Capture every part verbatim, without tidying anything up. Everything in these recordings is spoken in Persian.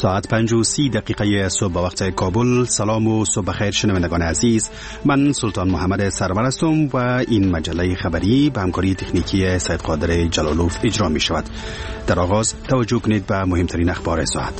ساعت پنج و سی دقیقه صبح به وقت کابل. سلام و صبح بخیر شنوندگان عزیز، من سلطان محمد سرور هستم و این مجله خبری به همکاری تکنیکی سید قادر جلالوف اجرا می شود. در آغاز توجه کنید به مهمترین اخبار ساعت.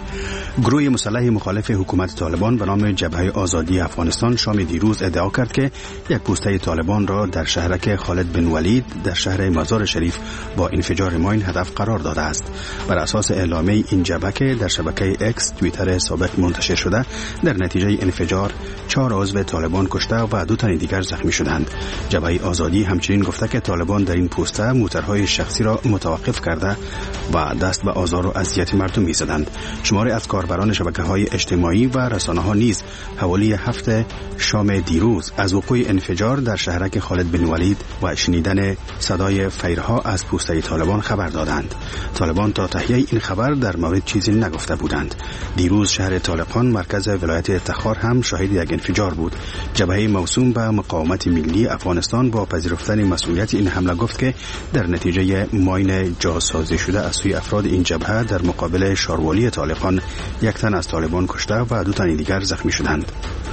گروه مسلح مخالف حکومت طالبان به نام جبهه آزادی افغانستان شام دیروز ادعا کرد که یک پوسته طالبان را در شهرک خالد بن ولید در شهر مزار شریف با انفجار ماین هدف قرار داده است. بر اساس اعلامیه این جبهه که در شبکه اکس توییتر سابق منتشر شده، در نتیجه انفجار چهار عضو طالبان کشته و دو تن دیگر زخمی شدند. جبهه آزادی همچنین گفته که طالبان در این پوسته موترهای شخصی را متوقف کرده و دست به آزار و اذیت مردم می‌زدند. شماری از کاربران شبکه‌های اجتماعی و رسانه‌ها نیز حوالی هفته شام دیروز از وقوع انفجار در شهرک خالد بن ولید و شنیدن صدای فیرها از پوسته طالبان خبر دادند. طالبان تا تهیه این خبر در مورد چیزی نگفته بودند. دیروز شهر طالقان مرکز ولایت تخار هم شاهد یک انفجار بود. جبهه موسوم به مقاومت ملی افغانستان با پذیرفتن مسئولیت این حمله گفت که در نتیجه ماین جاسازی شده از سوی افراد این جبهه در مقابل شاروالی طالقان یک تن از طالبان کشته و دو تن دیگر زخمی شدند.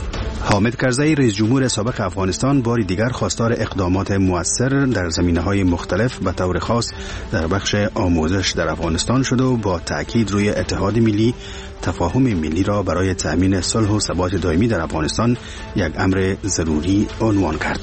حامد کرزی رئیس جمهور سابق افغانستان بار دیگر خواستار اقدامات مؤثر در زمینه‌های مختلف به طور خاص در بخش آموزش در افغانستان شد و با تأکید روی اتحاد ملی، تفاهم ملی را برای تأمین صلح و ثبات دائمی در افغانستان یک امر ضروری عنوان کرد.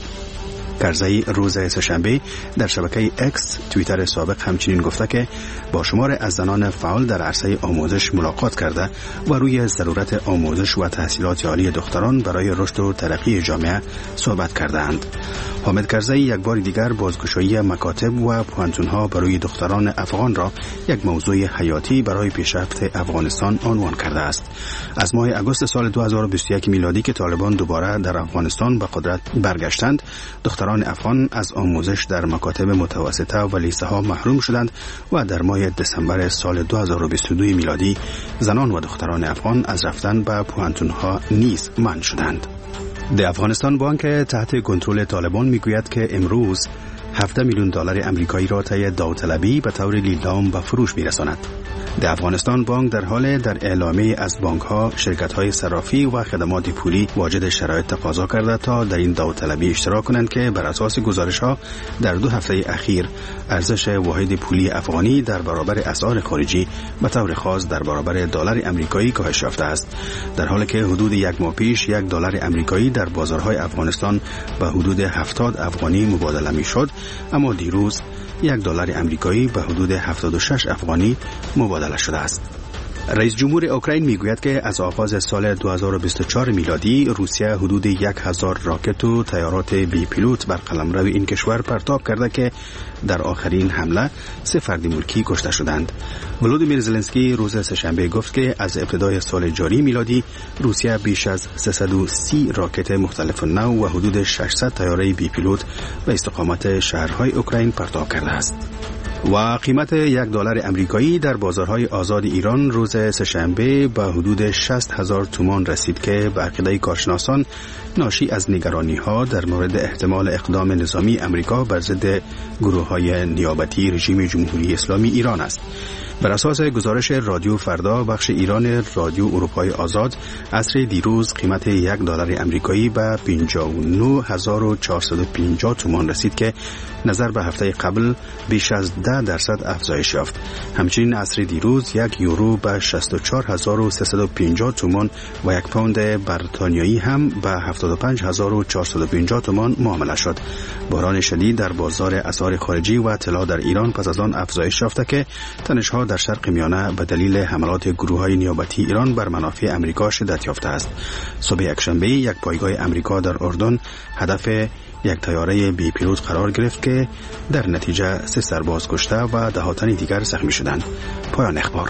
کرزی روز سه‌شنبه در شبکه اکس توییتر سابق همچنین گفته که با شمار از زنان فعال در عرصه آموزش ملاقات کرده و روی ضرورت آموزش و تحصیلات عالی دختران برای رشد و ترقی جامعه صحبت کردند. حامد کرزی یک بار دیگر بازگشایی مکاتب و پوهنتون‌ها برای دختران افغان را یک موضوع حیاتی برای پیشرفت افغانستان عنوان کرده است. از ماه آگوست سال دو هزار و بیست و یک میلادی که طالبان دوباره در افغانستان به قدرت برگشتند، دختران افغان از آموزش در مکاتب متوسطه و لیسه ها محروم شدند و در ماه دسامبر سال دو هزار و بیست و دو میلادی زنان و دختران افغان از رفتن به پوهنتون‌ها نیز منع شدند. د افغانستان بانک تحت کنترل طالبان میگوید که امروز هفده میلیون دلار آمریکایی را طی داوطلبی به طور لیلام به فروش میرساند. د افغانستان بانک در حال در اعلامیه از بانک‌ها، شرکت‌های صرافی و خدمات پولی واجد شرایط تقاضا کرده تا در این داوطلبی اشتراک کنند که بر اساس گزارش‌ها در دو هفته اخیر ارزش واحد پولی افغانی در برابر اسعار خارجی به طور خاص در برابر دلار آمریکایی کاهش یافته است، در حالی که حدود یک ماه پیش یک دلار آمریکایی در بازارهای افغانستان به حدود هفتاد افغانی مبادله می‌شد، اما دیروز یک دلار آمریکایی به حدود هفتاد و شش افغانی مبادله شده است. رئیس جمهور اوکراین میگوید که از آغاز سال دو هزار و بیست و چهار میلادی روسیه حدود یک هزار راکت و طیارات بی پیلوت بر قلمرو این کشور پرتاب کرده که در آخرین حمله سه فرد ملکی کشته شدند. ولودیمیر زلنسکی روز سه‌شنبه گفت که از ابتدای سال جاری میلادی روسیه بیش از سیصد و سی راکت مختلف نوع و حدود ششصد طیاره بی پیلوت به استقامت شهرهای اوکراین پرتاب کرده است. و قیمت یک دلار آمریکایی در بازارهای آزاد ایران روز سه‌شنبه به حدود شصت هزار تومان رسید که به عقیده کارشناسان ناشی از نگرانی‌ها در مورد احتمال اقدام نظامی آمریکا بر ضد گروه‌های نیابتی رژیم جمهوری اسلامی ایران است. بر اساس گزارش رادیو فردا بخش ایران رادیو اروپای آزاد، عصر دیروز قیمت یک دلار آمریکایی به پنجاه و نه هزار و چهارصد و پنجاه تومان رسید که نظر به هفته قبل بیش از ده درصد افزایش یافت. همچنین عصر دیروز یک یورو به شصت و چهار هزار و سیصد و پنجاه تومان و یک پوند بریتانیایی هم به هفتاد و پنج هزار و چهارصد و پنجاه تومان معامله شد. بحران شدید در بازار اسعار خارجی و طلا در ایران پس از آن افزایش یافته که تنش‌ها در شرق میانه به دلیل حملات گروه‌های نیابتی ایران بر منافع آمریکا شدت یافته است. صبح یکشنبه یک پایگاه آمریکا در اردن هدف یک طیاره بی پیلوت قرار گرفت که در نتیجه سه سرباز کشته و ده تن دیگر زخمی شدند. پایان اخبار.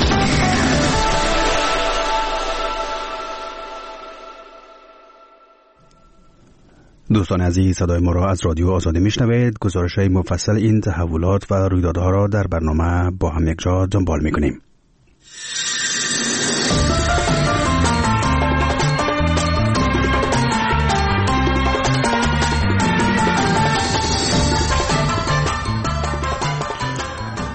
دوستان عزیز، صدای ما را از رادیو آزادی میشنوید. گزارش‌های مفصل این تحولات و رویدادها را در برنامه با هم یک جا دنبال میکنیم.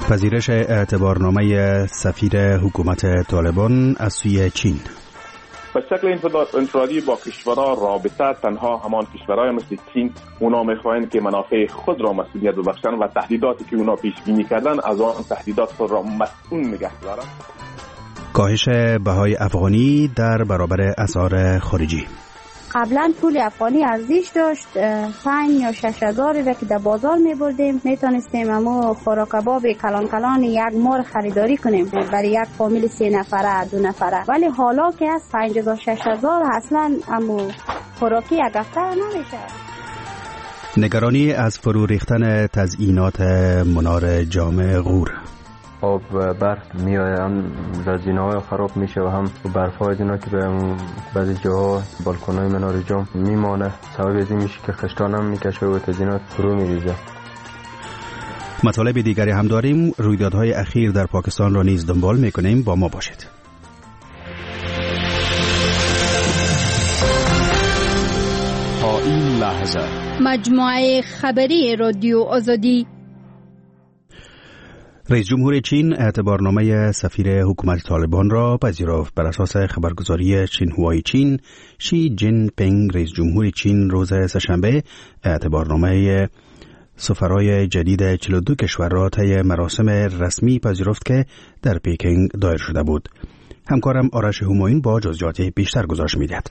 پذیرش اعتبارنامه سفیر حکومت طالبان از سوی چین. به شکل انفرادی با کشورها رابطه تنها همان کشورهای مثل چین اونا میخواهند که منافع خود را مسئولیت ببخشند و تهدیداتی که اونا پیش بینی کردن از آن تهدیدات خود را مسئول نگه دارند. کاهش بهای افغانی در برابر اسعار خارجی. قبلا پول افغانی ارزش داشت پنج یا شش هزاری را که در بازار می بردیم میتونستیم امو خوراک کباب کلان کلان یک مار خریداری کنیم برای یک فامیل سه نفره دو نفره، ولی حالا که از پنج هزار شش هزار اصلا امو خوراکی یک هفته نمیشه. نگرانی از فرو ریختن تزیینات منار جامع غور. آب و برف میاد، هم زینه های خراب میشه و هم برف های دینا که به بعضی جاها بالکن های منار جام میمانه، سبب ازی میشه که خشتان هم میکشه و تزیینات فرو میریزه. مطالب دیگری هم داریم. رویدادهای اخیر در پاکستان را نیز دنبال میکنیم، با ما باشید. تا این لحظه مجموعه خبری رادیو آزادی. رئیس جمهور چین اعتبارنامه سفیر حکومت طالبان را پذیرفت. بر اساس خبرگزاری شینهوای چین، شی جین پینگ رئیس جمهور چین روز سه‌شنبه اعتبارنامه سفرای جدید چهل و دو کشور را طی مراسم رسمی پذیرفت که در پکینگ دایر شده بود. همکارم آرش همایون با جزئیات بیشتر گزارش می‌دهد.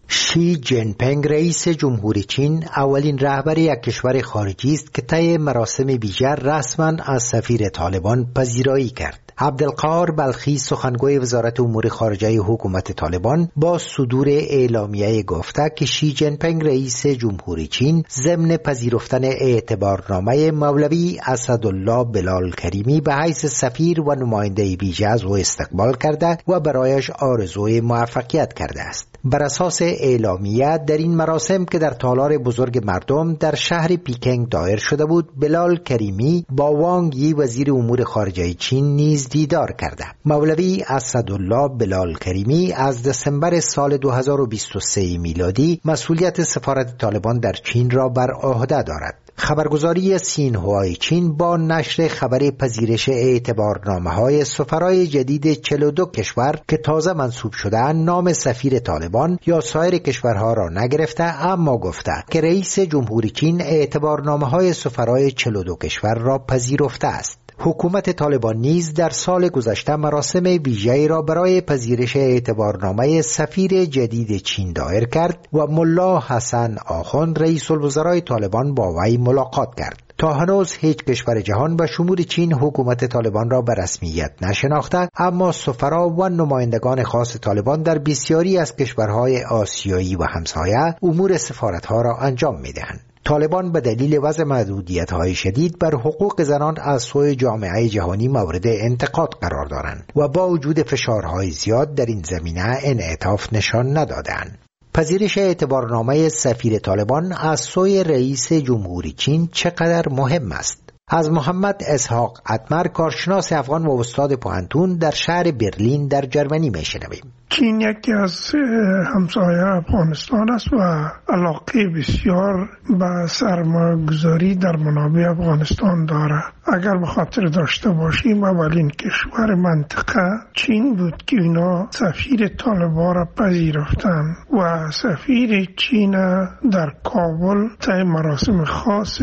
شی جین پینگ رئیس جمهور چین اولین رهبر یک کشور خارجی است که طی مراسم ویژه رسما از سفیر طالبان پذیرایی کرد. عبدالقاهر بلخی سخنگوی وزارت امور خارجه حکومت طالبان با صدور اعلامیه گفته که شی جین پینگ رئیس جمهور چین ضمن پذیرفتن اعتبارنامه مولوی اسدالله بلال کریمی به حیث سفیر و نماینده ویژه از او استقبال کرده و برایش آرزوی موفقیت کرده است. بر اساس اعلامیه در این مراسم که در تالار بزرگ مردم در شهر پکینگ دایر شده بود، بلال کریمی با وانگ یی وزیر امور خارجه چین نیز دیدار کرده. مولوی اسدالله بلال کریمی از دسامبر سال دو هزار و بیست و سه میلادی مسئولیت سفارت طالبان در چین را بر عهده دارد. خبرگزاری سینهوای چین با نشر خبر پذیرش اعتبارنامه‌های سفرای جدید چهل و دو کشور که تازه منصوب شده‌اند نام سفیر طالبان یا سایر کشورها را نگرفته، اما گفته که رئیس جمهور چین اعتبارنامه‌های سفرای چهل و دو کشور را پذیرفته است. حکومت طالبان نیز در سال گذشته مراسم ویژه‌ای را برای پذیرش اعتبارنامه سفیر جدید چین دایر کرد و ملا حسن آخوند رئیس الوزرای طالبان با وی ملاقات کرد. تا هنوز هیچ کشور جهان به شمول چین حکومت طالبان را به رسمیت نشناخته، اما سفرا و نمایندگان خاص طالبان در بسیاری از کشورهای آسیایی و همسایه امور سفارتها را انجام می‌دهند. طالبان به دلیل وضع محدودیت‌های شدید بر حقوق زنان از سوی جامعه جهانی مورد انتقاد قرار دارند و با وجود فشارهای زیاد در این زمینه انعطاف نشان ندادند. پذیرش اعتبارنامه سفیر طالبان از سوی رئیس جمهوری چین چقدر مهم است؟ از محمد اسحاق اتمر، کارشناس افغان و استاد پوهنتون در شهر برلین در جرمنی میشنویم. چین یکی از همسایه افغانستان است و علاقه بسیار به سرمایه‌گذاری در منابع افغانستان دارد. اگر به خاطر داشته باشیم اولین کشور منطقه چین بود که اینا سفیر طالبان را پذیرفتند و سفیر چین در کابل طی مراسم خاص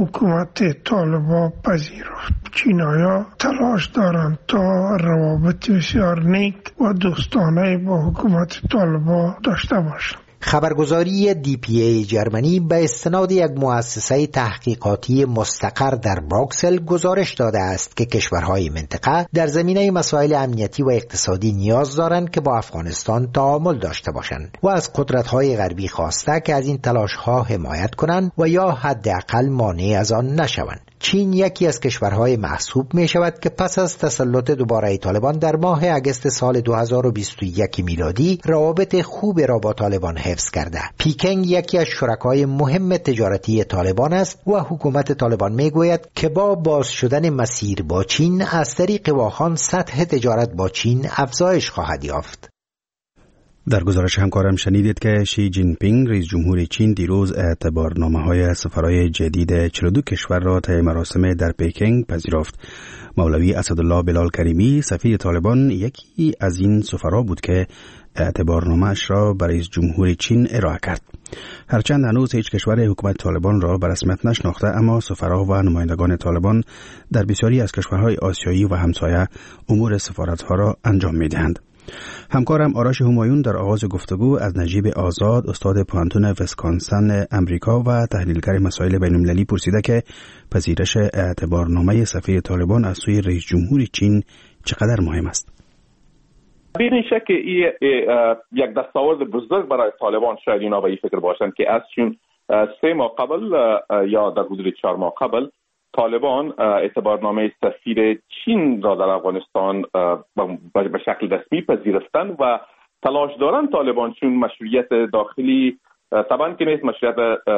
حکومت طالبان پذیرفت. چینایا تلاش دارند تا روابط بسیار نیک و دوستانه با حکومت طالبان داشته باشند. خبرگزاری دی پی ای جرمنی به استناد یک مؤسسه تحقیقاتی مستقر در بروکسل گزارش داده است که کشورهای منطقه در زمینه مسائل امنیتی و اقتصادی نیاز دارند که با افغانستان تعامل داشته باشند و از قدرت‌های غربی خواسته که از این تلاش‌ها حمایت کنند و یا حداقل مانع از آن نشوند. چین یکی از کشورهای محسوب می شود که پس از تسلط دوباره طالبان در ماه اگست سال دو هزار و بیست و یک میلادی روابط خوب را با طالبان حفظ کرده. پکینگ یکی از شرکای مهم تجارتی طالبان است و حکومت طالبان می گوید که با باز شدن مسیر با چین از طریق واخان سطح تجارت با چین افزایش خواهد یافت. در گزارش همکارم شنیدید که شی جین پینگ رئیس جمهور چین دیروز اعتبارنامه‌های سفرای جدید چهل و دو کشور را طی مراسم در پکینگ پذیرفت. مولوی اسدالله بلال کریمی سفیر طالبان یکی از این سفرا بود که اعتبارنامه‌اش را برای رئیس جمهور چین ارائه کرد. هرچند هنوز هیچ کشور حکومت طالبان را به رسمیت نشناخته، اما سفرا و نمایندگان طالبان در بسیاری از کشورهای آسیایی و همسایه امور سفارت‌ها را انجام می‌دهند. همکارم آرش همایون در آغاز گفتگو از نجیب آزاد استاد پانتون ویسکانسن امریکا و تحلیلگر مسائل بین‌المللی پرسیده که پذیرش اعتبارنامه سفیر طالبان از سوی رئیس جمهور چین چقدر مهم است. بدون شک این یک دستاورد بزرگ برای طالبان شاید اینا به این فکر باشند که از چون سه ماه قبل یا در حدود چهار ماه قبل طالبان اعتبارنامه سفیر چین را در افغانستان به شکل رسمی پذیرفتند و تلاش دارند طالبان چون مشروعیت داخلی طبعا که نیست، مشروعیت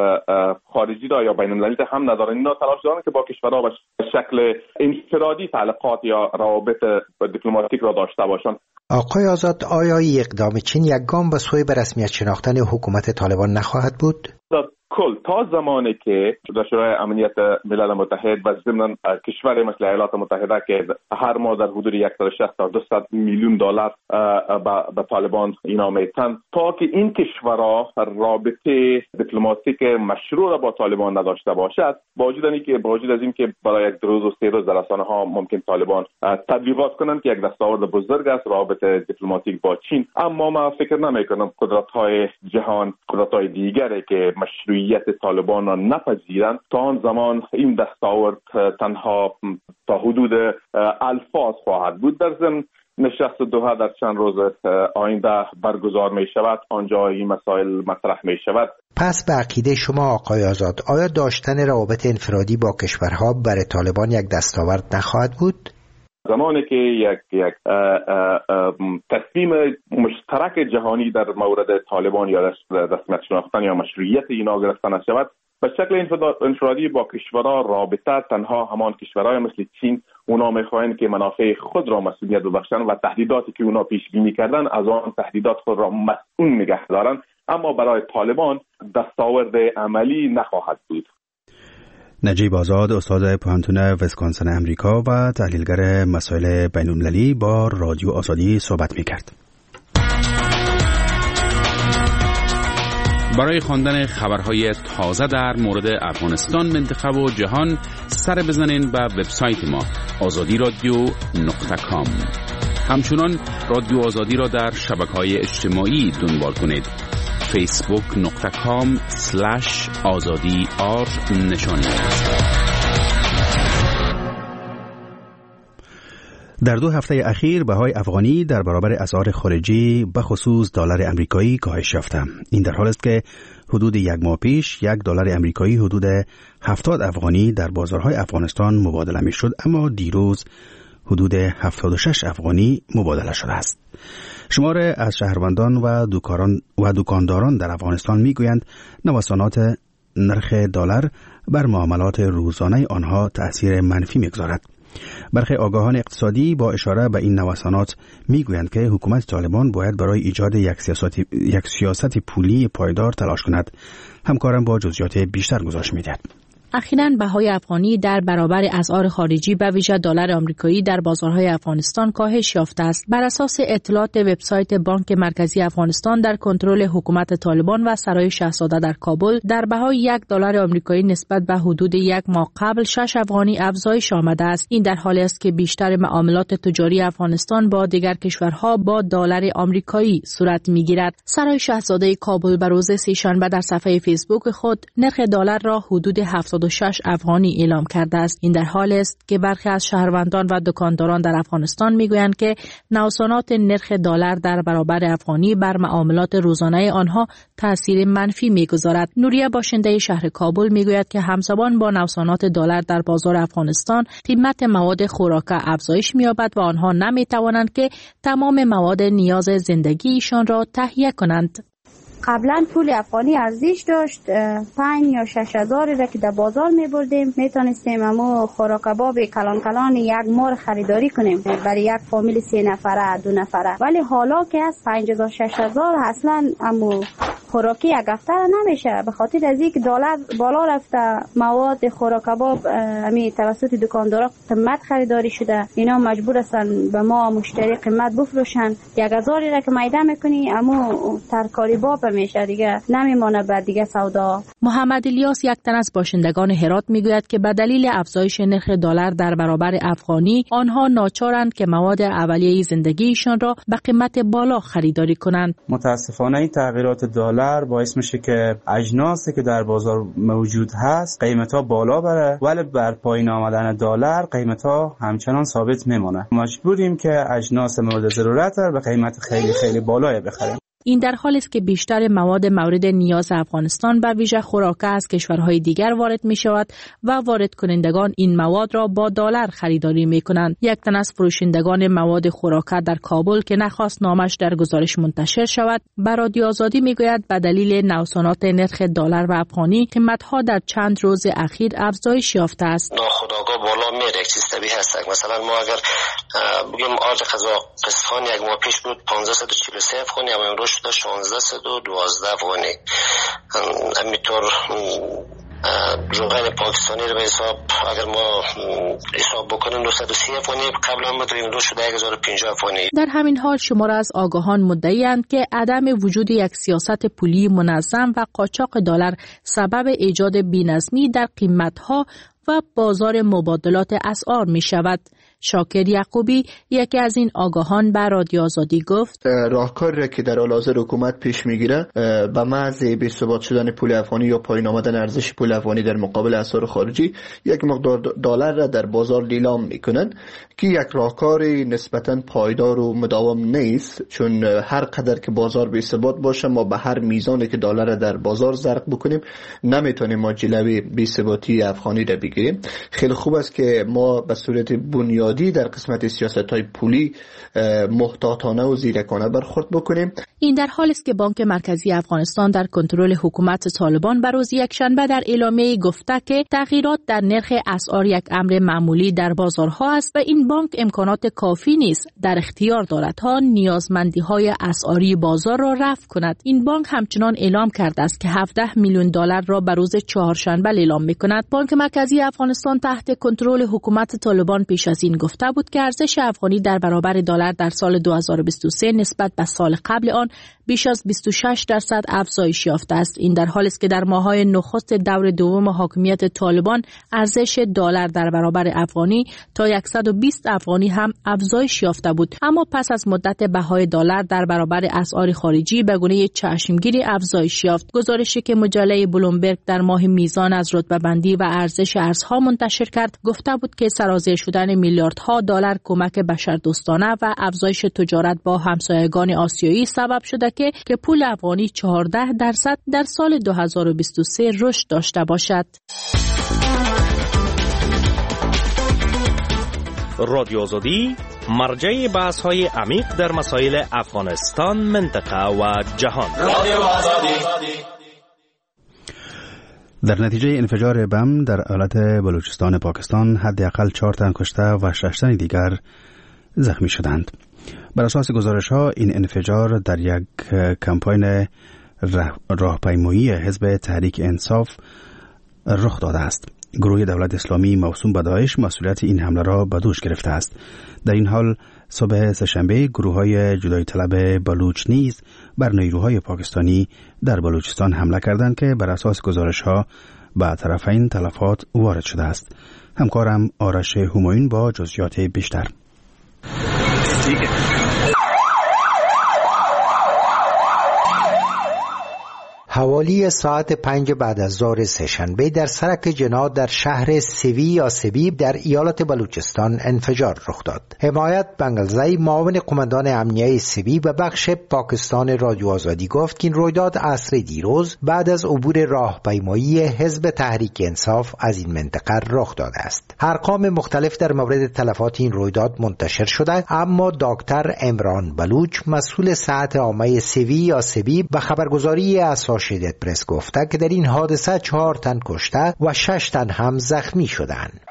خارجی را یا بین المللی هم ندارند. اینا تلاش دارند که با کشورها به شکل انفرادی تعلقات یا روابط دیپلماتیک را داشته باشند. آقای آزاد، آیا اقدام چین یک گام به سوی به رسمیت شناختن حکومت طالبان نخواهد بود؟ کل تا زمانی که در شورای امنیت ملل متحد و ضمن کشور مثل ایالات متحده که هر ماه در حدود صد و شصت تا دویست میلیون دلار به طالبان اینا میتن، تا که این کشورها رابطه دیپلماتیک مشروع را با طالبان نداشته باشد، با وجود اینکه با وجود از اینکه برای یک روز و سه روز در رسانه‌ها ممکن طالبان تبلیغات کنند که یک دستاورد بزرگ است رابطه دیپلماتیک با چین، اما من فکر نمی‌کنم قدرت‌های جهان، قدرت‌های دیگری که مشروع طالبان را نپذیرند تا آن زمان این دستاورد تنها تا حدود الفاظ خواهد بود. در ضمن نشست دوحه در چند روز آینده برگزار می شود، آنجا این مسائل مطرح می شود. پس به عقیده شما آقای آزاد، آیا داشتن روابط انفرادی با کشورها برای طالبان یک دستاورد نخواهد بود؟ زمانی که یک یک تصمیم مشترک جهانی در مورد طالبان یا رسمیت شناختن یا مشروعیت اینا گرفته نشود، به شکل انفرادی با کشورها رابطه تنها همان کشورهای مثل چین اونا میخواهند که منافع خود را مسئولیت ببخشند و تهدیداتی که اونا پیش بینی کردن از آن تهدیدات خود را مسئول نگه دارند، اما برای طالبان دستاورد عملی نخواهد بود. نجیب آزاد استاد پانتون ویسکانسن امریکا و تحلیلگر مسائل بین‌المللی با رادیو آزادی صحبت می‌کرد. برای خواندن خبرهای تازه در مورد افغانستان، منطقه و جهان سر بزنین به وبسایت ما آزادی رادیو نقطه کام. همچنان رادیو آزادی را در شبکه‌های اجتماعی دنبال کنید. فیسبوک نقطه کام سلش آزادی آر نشانی. در دو هفته اخیر بهای افغانی در برابر اسعار خارجی به خصوص دلار امریکایی کاهش یافته. این در حالی است که حدود یک ماه پیش یک دلار امریکایی حدود هفتاد افغانی در بازارهای افغانستان مبادله می شد، اما دیروز حدود هفتاد و شش افغانی مبادله شده است. شماره از شهروندان و دکاران و دکانداران در افغانستان میگویند نوسانات نرخ دلار بر معاملات روزانه آنها تأثیر منفی میگذارد. برخی آگاهان اقتصادی با اشاره به این نوسانات میگویند که حکومت طالبان باید برای ایجاد یک سیاست یک سیاست پولی پایدار تلاش کند. همکارم با جزئیات بیشتر گزارش میدهد. اخیراً بهای افغانی در برابر اسعار خارجی به ویژه دلار آمریکایی در بازارهای افغانستان کاهش یافته است. بر اساس اطلاعات وبسایت بانک مرکزی افغانستان در کنترل حکومت طالبان و سرای شاهزاده در کابل، در بهای یک دلار آمریکایی نسبت به حدود یک ماه قبل شش افغانی افزایش آمده است. این در حالی است که بیشتر معاملات تجاری افغانستان با دیگر کشورها با دلار آمریکایی صورت می‌گیرد. سرای شاهزاده کابل به روز سه‌شنبه در صفحه فیسبوک خود نرخ دلار را حدود هفتاد و شش افغانی اعلام کرده است. این در حالی است که برخی از شهروندان و دکانداران در افغانستان میگویند که نوسانات نرخ دلار در برابر افغانی بر معاملات روزانه آنها تاثیر منفی میگذارد. نوریه باشنده شهر کابل میگوید که همزمان با نوسانات دلار در بازار افغانستان قیمت مواد خوراکه افزایش می‌یابد و آنها نمیتوانند که تمام مواد نیاز زندگی ایشان را تهیه کنند. قبلا پول افغانی ارزش داشت، پنج یا شش هزاری را که در بازار می بردیم میتونستیم امو خوراک کباب کلان کلان یک ماه خریداری کنیم برای یک فامیل سه نفره دو نفره. ولی حالا که از پنج هزار شش هزار اصلا امو خوراکی یک هفته نمیشه، به خاطر از اینکه دلار بالا رفته، مواد خوراک کباب امی توسط دکاندارا قیمت خریداری شده، اینا مجبور هستن به ما مشتری قیمت بفروشن. یک هزاری را که میده میکنی اما ترکاری باب میشه دیگه، نمیمانه بعد دیگه سودا. محمد الیاس یک تن از باشندگان هرات میگوید که به دلیل افزایش نرخ دلار در برابر افغانی آنها ناچارند که مواد اولیه زندگیشان را به قیمت بالا خریداری کنند. متاسفانه این تغییرات دلار باعث میشه که اجناسی که در بازار موجود هست قیمت‌ها بالا بره، ولی بر پایین آمدن دلار قیمت‌ها همچنان ثابت میمونه. مجبوریم که اجناس مورد ضرورت را به قیمت خیلی خیلی بالایی بخریم. این در حالی است که بیشتر مواد مورد نیاز افغانستان به ویژه خوراک از کشورهای دیگر وارد می شود و وارد کنندگان این مواد را با دلار خریداری می کنند. یک تن از فروشندگان مواد خوراک در کابل که نخواست نامش در گزارش منتشر شود به رادیو آزادی می گوید به دلیل نوسانات نرخ دلار و افغانی قیمت‌ها در چند روز اخیر افزایش یافته است. ناخودآگاه بالا میره، چیز طبیعی هست. مثلا ما اگر بگیم آرد قزاقستان یک ماه پیش بود پانزده و چهل و سه افغانی، اما امروز شده شانزده و دوازده افغانی. همینطور روغن پاکستانی رو به حساب اگر ما حساب بکنیم دویست و سی افغانی قبلا بود، امروز شده هزار و پنجاه افغانی. در همین حال شمار از آگاهان مدعی‌اند که عدم وجود یک سیاست پولی منظم و قاچاق دلار سبب ایجاد بی‌نظمی در قیمت‌ها و بازار مبادلات اسعار می شود. شاکر یعقوبی یکی از این آگاهان به رادیو آزادی گفت راهکاری که در حال حاضر حکومت پیش میگیره به محض بی‌ثبات شدن پول افغانی یا پایین آمدن ارزش پول افغانی در مقابل اسعار خارجی یک مقدار دلار را در بازار لیلام میکنن که یک راهکاری نسبتا پایدار و مداوم نیست، چون هر قدر که بازار بی‌ثبات باشه ما به هر میزانی که دلار را در بازار زرق بکنیم نمیتونیم ما جلوی بی‌ثباتی افغانی را بگیریم. خیلی خوب است که ما به صورت بنیادی در قسمت سیاست‌های پولی محتاطانه و زیرکانه برخورد بکنیم. این در حالی است که بانک مرکزی افغانستان در کنترل حکومت طالبان به روز یکشنبه در اعلامیه گفته که تغییرات در نرخ اسعار یک امر معمولی در بازارها است و این بانک امکانات کافی نیست در اختیار دارد تا نیازمندی‌های اسعاری بازار را رفع کند. این بانک همچنان اعلام کرده است که هفده میلیون دلار را به روز چهارشنبه اعلام می‌کند. بانک مرکزی افغانستان تحت کنترل حکومت طالبان پیش از این گفته بود که ارزش افغانی در برابر دلار در سال دو هزار و بیست و سه نسبت به سال قبل آن بیش از بیست و شش درصد افزایش یافته است. این در حالی است که در ماه‌های نخست دور دوم حاکمیت طالبان ارزش دلار در برابر افغانی تا صد و بیست افغانی هم افزایش یافته بود، اما پس از مدت بهای دلار در برابر اسعار خارجی به گونه چشمگیری افزایش یافت. گزارشی که مجله بلومبرگ در ماه میزان از رتبه‌بندی و ارزش ارزها منتشر کرد گفته بود که سرازیر شدن میلیاردها دلار کمک بشردوستانه و افزایش تجارت با همسایگان آسیایی سبب شده که که پول افغانی چهارده درصد در سال دو هزار و بیست و سه رشد داشته باشد. رادیو آزادی مرجع بحث‌های عمیق در مسائل افغانستان، منطقه و جهان. رادیو آزادی. در نتیجه انفجار بم در ایالت بلوچستان پاکستان حداقل چهار تن کشته و شش تن دیگر زخمی شدند. بر اساس گزارش‌ها این انفجار در یک کمپاین راهپیمایی حزب تحریک انصاف رخ داده است. گروه دولت اسلامی موسوم به داعش مسئولیت این حمله را به دوش گرفته است. در این حال صبح سه‌شنبه گروه‌های جدایی طلب بلوچ نیز بر نیروهای پاکستانی در بلوچستان حمله کردند که بر اساس گزارش‌ها به طرفین تلفات وارد شده است. همکارم آرش همایون با جزئیات بیشتر. حوالی ساعت پنج بعد از ظهر سه‌شنبه در سرک جنا در شهر سوی یا سبیب در ایالت بلوچستان انفجار رخ داد. حمایت بنگلزی، معاون قماندان امنیه سوی و بخش پاکستان رادیو آزادی گفت که این رویداد عصر دیروز بعد از عبور راهپیمایی حزب تحریک انصاف از این منطقه رخ داده است. ارقام مختلف در مورد تلفات این رویداد منتشر شده، اما دکتر عمران بلوچ، مسئول ساعت عامه سوی یا سبیب، به خبرگزاری اسوسییتد پرس گفته که در این حادثه چهار تن کشته و شش تن هم زخمی شدند.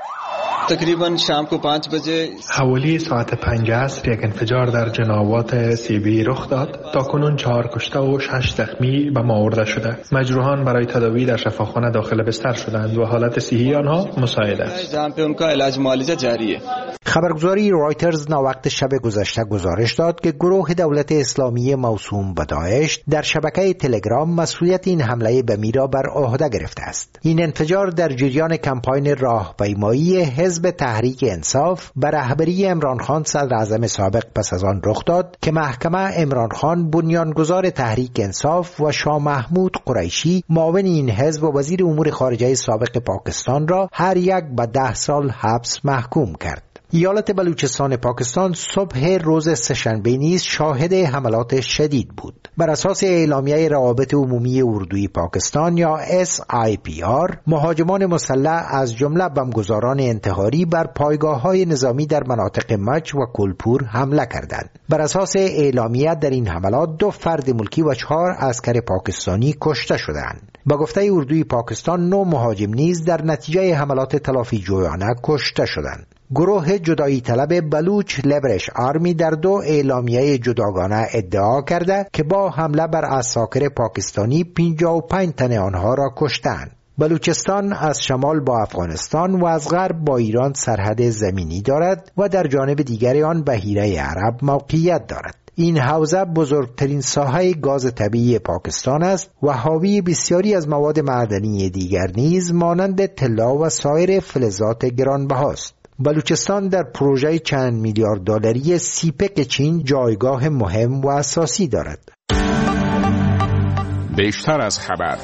تقریبا شام کو پانچ بجه حوالی ساعت پنج عصر یک انفجار در جناوات سیبی رخ داد. تا کنون چهار کشته و شش زخمی به ما آورده شده. مجروحان برای تداوی در شفاخانه داخل بستر شدند و حالت صحی آنها مساعد است. جان په انکا علاج معالجه جاری است. خبرگزاری رایترز ناوقت شب گذشته گزارش داد که گروه دولت اسلامی موسوم به داعش در شبکه تلگرام مسئولیت این حمله بمی را بر عهده گرفته است. این انفجار در جریان کمپاین راهپیمایی حزب تحریک انصاف به رهبری عمران خان صدر اعظم سابق پس از آن رخ داد که محکمه عمران خان، بنیانگذار تحریک انصاف، و شاه محمود قریشی، معاون این حزب و وزیر امور خارجه سابق پاکستان را هر یک به ده سال حبس محکوم کرد. ایالت بلوچستان پاکستان صبح روز سه‌شنبه نیز شاهد حملات شدید بود. بر اساس اعلامیه روابط عمومی اردوی پاکستان یا اس آی پی آر، مهاجمان مسلح از جمله بمبگذاران انتحاری بر پایگاه‌های نظامی در مناطق مچ و کلپور حمله کردند. بر اساس اعلامیه در این حملات دو فرد ملکی و چهار عسکر پاکستانی کشته شدند. با گفته اردوی پاکستان، نه مهاجم نیز در نتیجه حملات تلافی جویانه کشته شدند. گروه جدایی طلب بلوچ لیبرش آرمی در دو اعلامیه جداگانه ادعا کرده که با حمله بر عساکر پاکستانی پنجاه و پنج تن آنها را کشتند. بلوچستان از شمال با افغانستان و از غرب با ایران سرحد زمینی دارد و در جانب دیگر آن بحیره عرب موقعیت دارد. این حوزه بزرگترین ساحه گاز طبیعی پاکستان است و حاوی بسیاری از مواد معدنی دیگر نیز مانند طلا و سایر فلزات گرانبهاست. بلوچستان در پروژه چند میلیارد دلاری سیپک چین جایگاه مهم و اساسی دارد. بیشتر از خبر.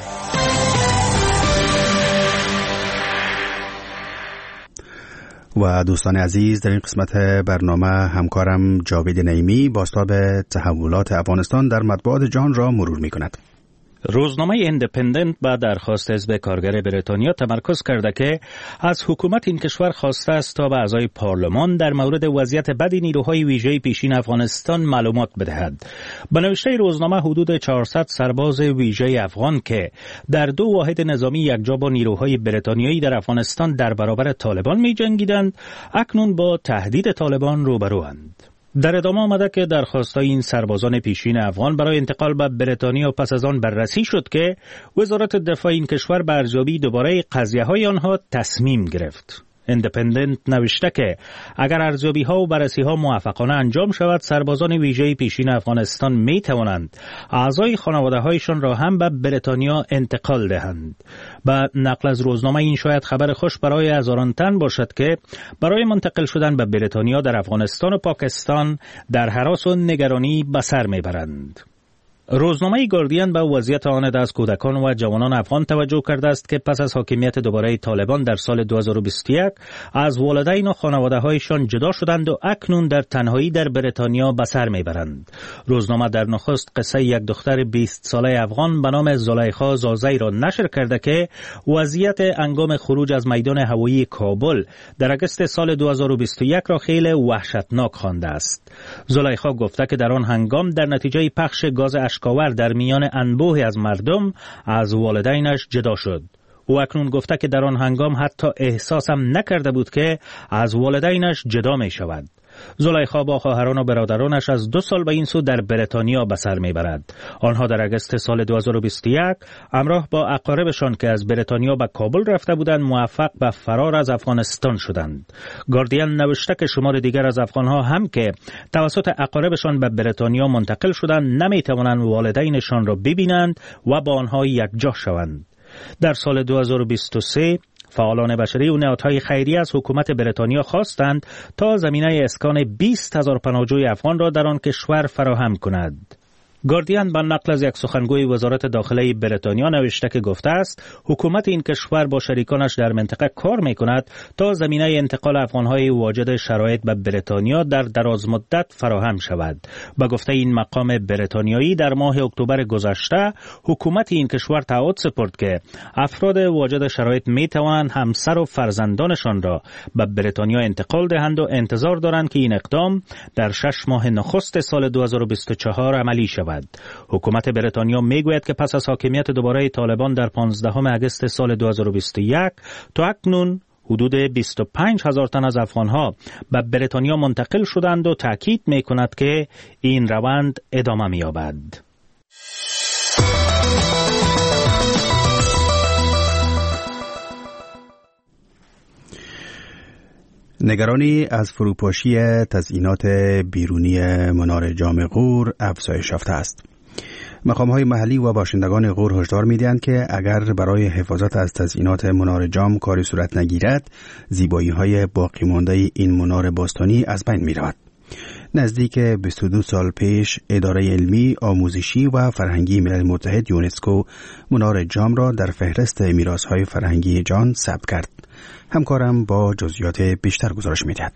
و دوستان عزیز، در این قسمت برنامه همکارم جاوید نعیمی بازتاب تحولات افغانستان در مطبوعات جهان را مرور می کند. روزنامه ایندیپندنت با درخواست حزب کارگر بریتانیا تمرکز کرده که از حکومت این کشور خواسته است تا به اعضای پارلمان در مورد وضعیت بد نیروهای ویژه پیشین افغانستان معلومات بدهد. به نوشته روزنامه حدود چهارصد سرباز ویژه افغان که در دو واحد نظامی یکجا با نیروهای بریتانیایی در افغانستان در برابر طالبان می جنگیدند، اکنون با تهدید طالبان روبروند. در ادامه آمده که درخواستای این سربازان پیشین افغان برای انتقال به بریتانیا پس از آن بررسی شد که وزارت دفاع این کشور به ارزیابی دوباره قضیه‌های آنها تصمیم گرفت. ایندیپندنت نوشته که اگر ارزیابی ها و بررسی ها موفقانه انجام شود، سربازان ویژه پیشین افغانستان می توانند اعضای خانواده هایشان را هم به بریتانیا انتقال دهند. با نقل از روزنامه، این شاید خبر خوش برای هزاران تن باشد که برای منتقل شدن به بریتانیا در افغانستان و پاکستان در هراس و نگرانی به سر می برند. روزنامه گاردین به وضعیت آن از کودکان و جوانان افغان توجه کرده است که پس از حاکمیت دوباره طالبان در سال دو هزار و بیست و یک از والدین و خانواده‌هایشان جدا شدند و اکنون در تنهایی در بریتانیا به سر میبرند. روزنامه در نخست قصه یک دختر بیست ساله افغان به نام زلیخا زازی را نشر کرده که وضعیت هنگام خروج از میدان هوایی کابل در اگست سال دو هزار و بیست و یک را خیلی وحشتناک خوانده است. زلیخا گفته که در آن هنگام در نتیجه پخش گاز اشکاور در میان انبوهی از مردم از والدینش جدا شد. او اکنون گفته که در آن هنگام حتی احساسم نکرده بود که از والدینش جدا می شود. زلیخا با خواهران و برادرانش از دو سال به این سو در بریتانیا به سر میبرد. آنها در اگست سال دو هزار و بیست و یک همراه با اقاربشان که از بریتانیا به کابل رفته بودند موفق به فرار از افغانستان شدند. گاردین نوشته که شمار دیگر از افغانها هم که توسط اقاربشان به بریتانیا منتقل شدند نمیتوانند والدینشان را ببینند و با آنها یکجا شوند. در سال دو هزار و بیست و سه فعالان بشری و نهادهای خیریه از حکومت بریتانیا خواستند تا زمینه اسکان بیست هزار پناهجوی افغان را در آن کشور فراهم کند. گاردین با نقل از یک سخنگوی وزارت داخله بریتانیا نوشته که گفته است حکومت این کشور با شریکانش در منطقه کار می‌کند تا زمینه انتقال افغان‌های واجد شرایط به بریتانیا در دراز مدت فراهم شود. با گفته این مقام بریتانیایی در ماه اکتبر گذشته حکومت این کشور تعهد سپرد که افراد واجد شرایط می‌توانند همسر و فرزندانشان را به بریتانیا انتقال دهند و انتظار دارند که این اقدام در شش ماه نخست سال دو هزار و بیست و چهار عملی شود. حکومت بریتانیا میگوید که پس از حاکمیت دوباره طالبان در پانزدهم اگست سال دو هزار و بیست و یک تا اکنون حدود بیست و پنج هزار تن از افغانها به بریتانیا منتقل شدند و تاکید میکند که این روند ادامه می‌یابد. نگرانی از فروپاشی تزیینات بیرونی منار جام غور افزایش یافته است. مقام‌های محلی و باشندگان غور هشدار می‌دهند که اگر برای حفاظت از تزیینات منار جام کاری صورت نگیرد، زیبایی‌های باقی مانده این منار باستانی از بین می‌رود. نزدیک بیست و دو سال پیش اداره علمی، آموزشی و فرهنگی ملل متحد یونسکو منار جام را در فهرست میراث‌های فرهنگی جهان ثبت کرد. همکارم با جزئیات بیشتر گزارش می‌دهد.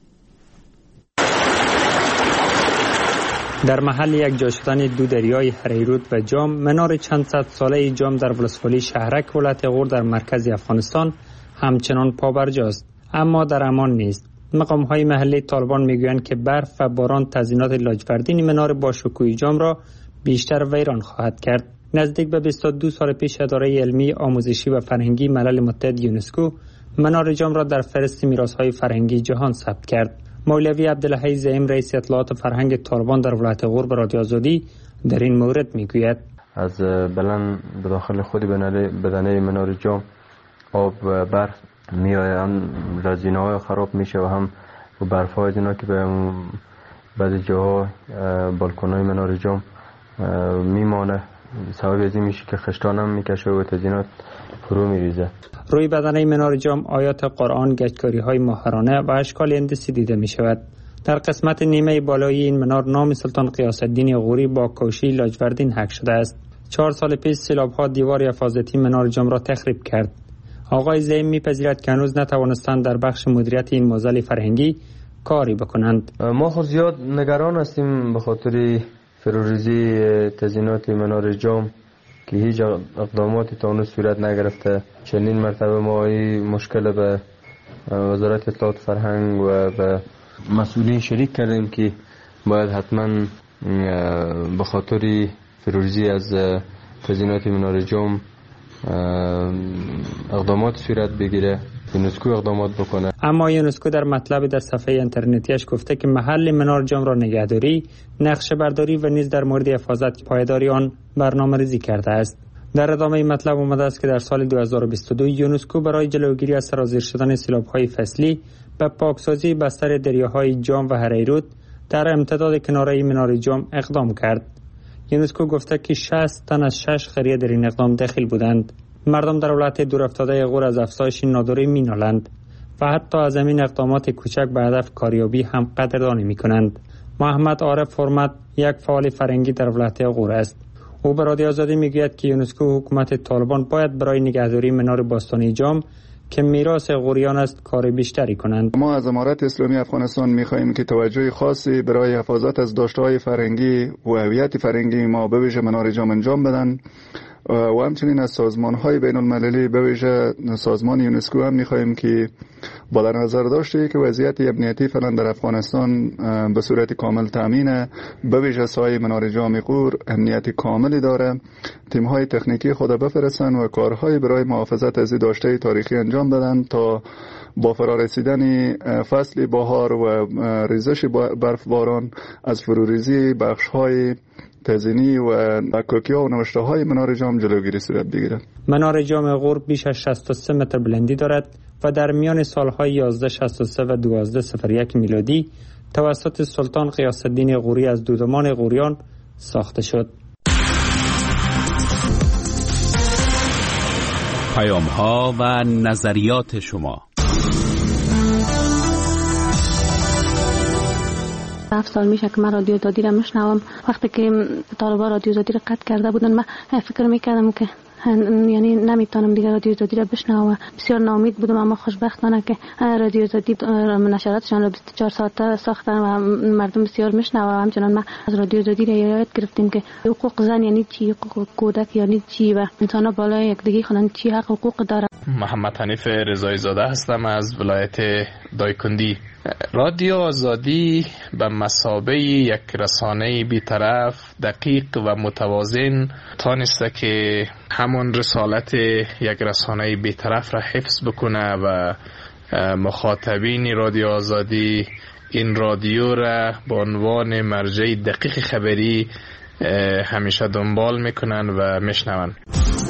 در محل یک جا شدن دو دریای هریرود و جام، منار چند صد ساله جام در ولسوالی شهرک ولایت غور در مرکز افغانستان همچنان پابرجاست، اما در امان نیست. مقام‌های محلی طالبان میگویند که برف و باران تزیینات لاجوردین منار باشکوه جام را بیشتر ویران خواهد کرد. نزدیک به بیست و دو سال پیش اداره علمی، آموزشی و فرهنگی ملل متحد یونسکو منار جام را در فهرست میراث‌های فرهنگی جهان ثبت کرد. مولوی عبدالحی زعیم رئیس اطلاعات فرهنگ طالبان در ولایت غور به رادیو آزادی در این مورد میگوید: از بلند به داخل خود بدنه منار جام آب و برف میآیند، رزینه‌های خراب میشه و هم برف‌های دینا که به بعضی جاها بالکن‌های منار جام میمانه، سبب از این میشه که خشتان هم میکشه و تزیینات فرو میریزه. روی بدنه منار جام آیات قرآن، گچکاری‌های ماهرانه و اشکال هندسی دیده می شود. در قسمت نیمه بالایی این منار نام سلطان غیاث الدین غوری با کوشی لاجوردین حک شده است. چهار سال پیش سیلاب‌ها دیوار حفاظتی منار جام را تخریب کرد. آقای زعیم می‌پذیرد که هنوز نتوانستند در بخش مدیریت این موزل فرهنگی کاری بکنند. ما خود زیاد نگران هستیم به خاطر فروریزی تزیینات منار جام که هیچ اقداماتی تا اون صورت نگرفته. چندین مرتبه ما این مشکل به وزارت اطلاعات فرهنگ و به مسئولین شریک کردیم که باید حتما به خاطر فروریزی از تزیینات منار جام اقدامات صورت بگیره، یونسکو اقدامات بکنه. اما یونسکو در مطلب در صفحه اینترنتیش گفته که محل منار جام را نگهداری، نقشه برداری و نیز در مورد حفاظت پایداری آن برنامه‌ریزی کرده است. در ادامه مطلب آمده است که در سال دو هزار و بیست و دو یونسکو برای جلوگیری از سرازیر شدن سیلاب‌های فصلی به پاکسازی بستر دریاهای جام و هریرود در امتداد کناره منار جام اقدام کرد. یونسکو گفته که شصت تن از شش قریه در این اقدام داخل بودند. مردم در ولایت دورافتاده غور از افزایش نادری مینالند و حتی از این اقدامات کوچک به هدف کاریابی هم قدردانی میکنند. محمد عارف حرمت یک فعال فرهنگی در ولایت غور است. او به رادیو آزادی میگوید که یونسکو و حکومت طالبان باید برای نگهداری منار باستانی جام که میراث غوریان است کار بیشتری کنند. ما از امارت اسلامی افغانستان می‌خواهیم که توجه خاصی برای حفاظت از داشته‌های فرهنگی و هویت فرهنگی ما به ویژه منار جام انجام بدن و همچنین از سازمان‌های بین‌المللی به ویژه سازمان یونسکو هم می‌خواهیم که با در نظر داشته که وضعیت امنیتی فعلا در افغانستان به صورت کامل تامینه، به ویژه سایه منار جام غور امنیت کاملی داره، تیم‌های تکنیکی خود بفرستن و کارهای برای محافظت از داشته تاریخی انجام بدن تا با فرارسیدن فصل بهار و ریزش برف باران از فروریزی بخش‌های تزیینی و مکاکی و نوشته های منار جام جلوگیری صورت بگیرد. منار جام غور بیش از شصت و سه متر بلندی دارد و در میان سالهای یازده شصت و سه و دوازده صفر یک میلادی توسط سلطان غیاث الدین غوری از دودمان غوریان ساخته شد. پیام ها و نظریات شما. هفت سال میشه که من رادیو آزادی را میشنوم. وقتی که طالبان رادیو آزادی را قطع کرده بودن من فکر میکردم که یعنی نمیتونم دیگه رادیو آزادی را بشنوم. بسیار ناامید بودم، اما خوشبختانه که رادیو آزادی نشراتشان را بیست و چهار ساعته ساختن و مردم بسیار میشنوند. همچنان ما از رادیو آزادی را یاد گرفتیم که حقوق زن یعنی چی، حقوق کودک یعنی چی و انسان بالای یکدیگه خودن چی حق حقوق داره. محمد حنیف رضایی زاده هستم از ولایت دایکندی. رادیو آزادی به مثابه یک رسانه بی‌طرف، دقیق و متوازن تانسته که همون رسالت یک رسانه بی‌طرف را حفظ بکنه و مخاطبین رادیو آزادی این رادیو را به عنوان مرجع دقیق خبری همیشه دنبال میکنن و میشنون.